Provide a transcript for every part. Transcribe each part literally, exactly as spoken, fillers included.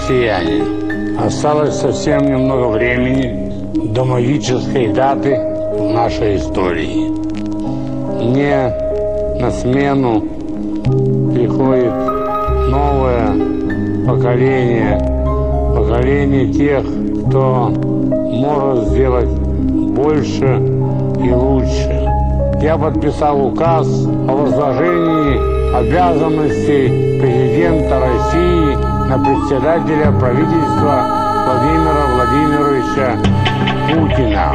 россияне, осталось совсем немного времени до магической даты в нашей истории. Мне на смену приходит новое поколение, поколение тех, кто может сделать больше и лучше. Я подписал указ о возложении обязанностей президента России на председателя правительства Владимира Владимировича Путина.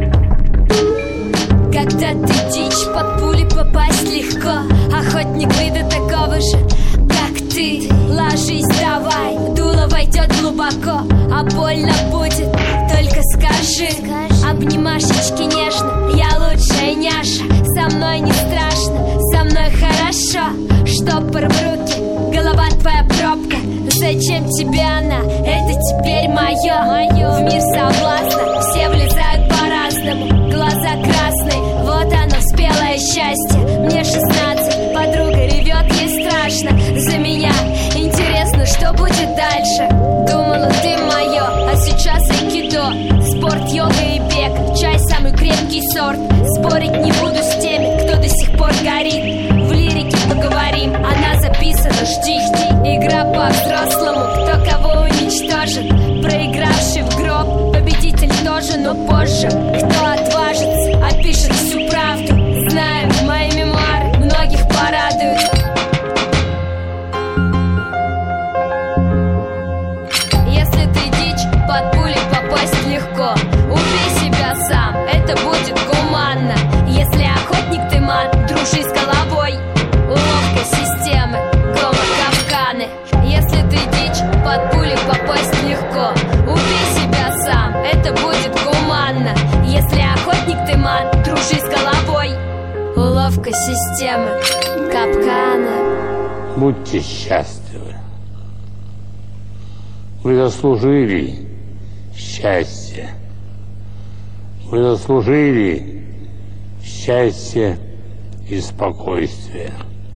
Когда ты дичь, под пули попасть легко. Охотник вида такого же, как ты. Ложись давай, дуло войдет глубоко, а больно будет, только скажи. Обнимашечки нежно, я лучшая няша. Со мной не страшно, со мной хорошо. Штопор в руки, голова твоя пробка. Зачем тебе она? Это теперь мое. В мир соблазна все влезают по-разному. Глаза красные, вот оно, спелое счастье. Мне шестнадцать, подруга ревет, ей страшно за меня. Интересно, что будет дальше? Думала, ты мое, а сейчас айкидо. Спорт, йога и бег, чай самый крепкий сорт. Спорить не буду с теми, кто до сих пор горит. В лирике поговорим, она записана, жди. Игра по-взрослому, кто кого уничтожит. Проигравший в гроб, победитель тоже, но позже. Кто отважится, опишет всю правду. Знаю, мои мемуары многих порадуют. Если ты дичь, под пули попасть легко. Убей себя сам, это будет гуманно. Если охотник ты, ман, дружи с головой. Уловка системы, гомо-капканы. Если ты дичь, под пули попасть легко. Убей себя сам, это будет гуманно. Если охотник ты, ман, дружи с головой. Уловка системы, капканы. Будьте счастливы. Вы заслужили счастье. Вы заслужили счастье и спокойствие.